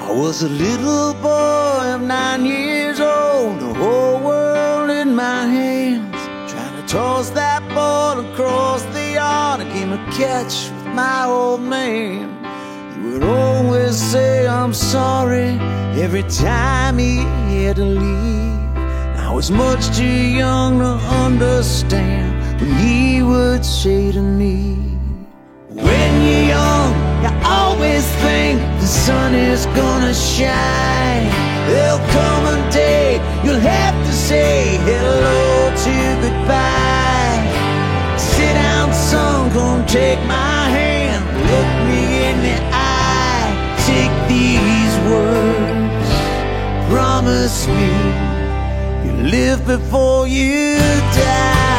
I was a little boy of 9 years old, the whole world in my hands, trying to toss that ball across the yard, a game of catch with my old man. He would always say I'm sorry every time he had to leave. I was much too young to understand when he would say to me, when you're young, you always think the sun is gonna shine. There'll come a day you'll have to say hello to goodbye. Sit down, son, come take my hand, look me in the eye. Take these words, promise me you'll live before you die.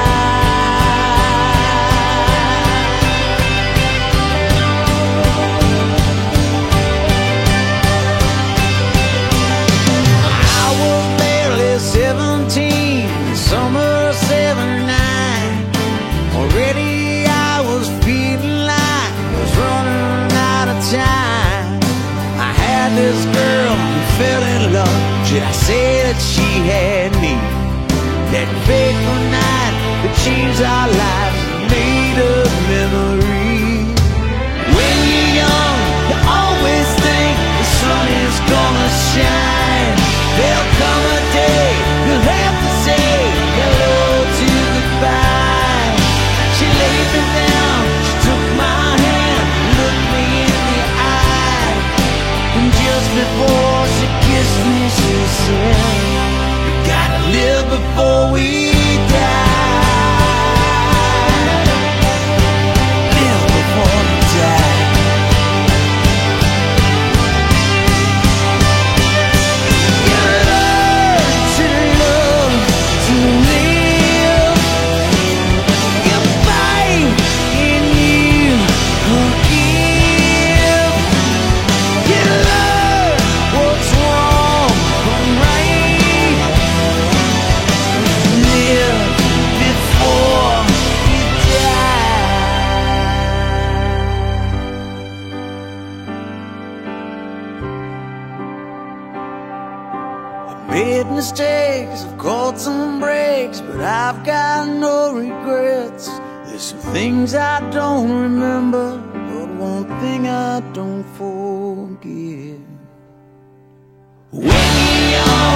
Summer '79, already I was feeling like I was running out of time. I had this girl who fell in love. Should I say that she had me? That fateful night that changed our lives, made a memory. When you're young, you always think the sun is gonna shine. There'll come a day you'll have to say hello to goodbye. She laid me down, she took my hand, looked me in the eye, and just before she kissed me she said, we gotta live before we die. Live before we die. Made mistakes, I've caught some breaks, but I've got no regrets. There's some things I don't remember, but one thing I don't forget. When you're young,